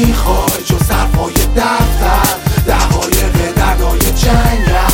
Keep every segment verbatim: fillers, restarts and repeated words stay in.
میخوای جز حرفای دفتر، دقایق دردای جنگل،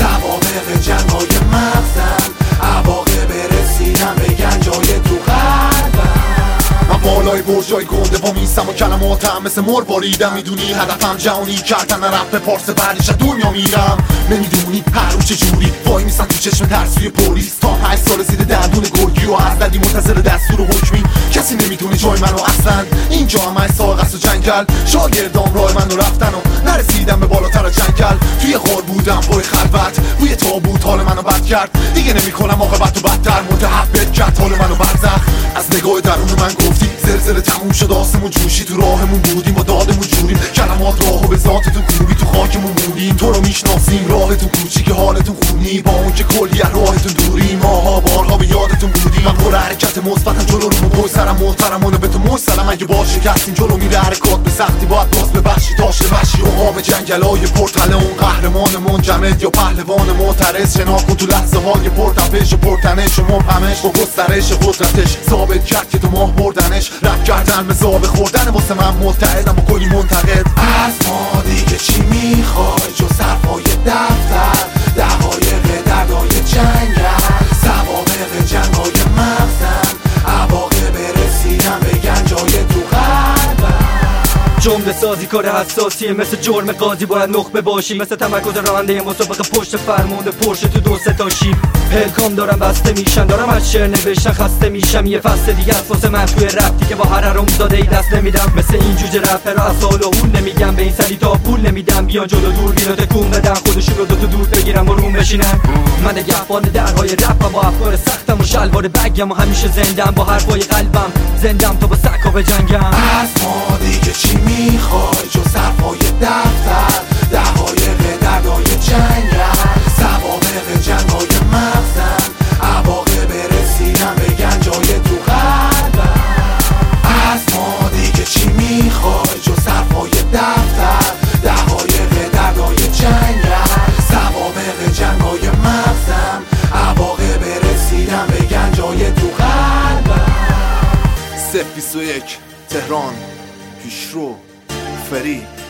سوابق جنگای مغزم، عواقب رسیدن به گنجای تو قلبم. من بالای برجای گنده با میسم و کلماتم مثل مر باریدم. میدونی هدفم جهانی کردن رپ پارس، بعدش از دنیا میرم. نمیدونی هر رو چجوری وای میسن تو چشم ترسوی پلیس. تا هشت سال زیر دندون گرگی و از ددی منتظر دستور و حکمی. کسی نمیدونه جای منو اصلا، اینجا هم ساق است و جنگل. شاگردام راه منو رفتن و نرسیدم به بالاتر جنگل. توی غار بودم پای خلوت، بوی تابوت حال منو بد کرد. دیگه نمیکنم عاقبت و بدتر، متحول کرد حال منو برزخ. از نگاه درون من گفتی زلزله تموم شد، آسمون جوشی، تو راهمون بودیم با دادمون جوریم. کلمات راهو به ذاتتون کوبی، تو خاکمون موندیم. تو رو میشناسیم راهتون کوچیک، حالتون خونی، با اون که کلی از راهتون دوریم. ماها بارها به یادتون بودیم. من پر حرکت مثبتم جلو رو پای سرم، محترمانه به تو مسلم. اگه با شکستیم جلو میره حرکات به سختی، باید باز ببخشی تاش وحشی و قام جنگلای پرتله. اون قهرمان منجمد یا پهلوان معترض، شناخت تو لحظه های پرتپش و پرتنش و مبهمش. با گسترش قدرتش ثابت کرد که تو ماه بردنش. رپ کردن مزاب خوردن واسه من متحدم با کلی منتقد. از ما دیگه چی میخوای جز حرفای دفتر، دقایق دردای جنگل، سوابق جنگای مغزم، عواقب رسیدن به گنجای تو قلبم. جمله سازی کار حساسیه، مثل جرم قاضی باید نخبه باشی. مثل تمرکز راننده مسابقه پشت فرمونده پرشه تو دو سه تا شیب. پلکام دارم بسته میشن، دارم از شعر نوشتن خسته میشم. یه فصل دیگه از واسه من توی رپ دیگه با هر حرام زاده ای دست نمیدم. مثل این جوجه رپر از سال و هول نمیگم، به این سلی تا پول نمیدم. بیان جلو دور بینو تکون بدن، خودشون رو دو تا دور بگیرم و روم بشینن. من نگهبان درهای رپم، با افکار سختم و شلوار بگم و همیشه زندم. با حرفای قلبم زندم تا با سکا بجنگم. از ما دیگه چی میخوای جز حرفای دفتر، دقایق دردای جنگل، سوابق جنگای مغزم، عواقب رسیدن به گنجای تو قلبم. از ما دیگه چی میخوای جز حرفای دفتر، دقایق دردای جنگل، سوابق جنگای مغزم، عواقب رسیدن به گنجای تو قلبم. صفر بیست و یک تهران، پیشرو، فری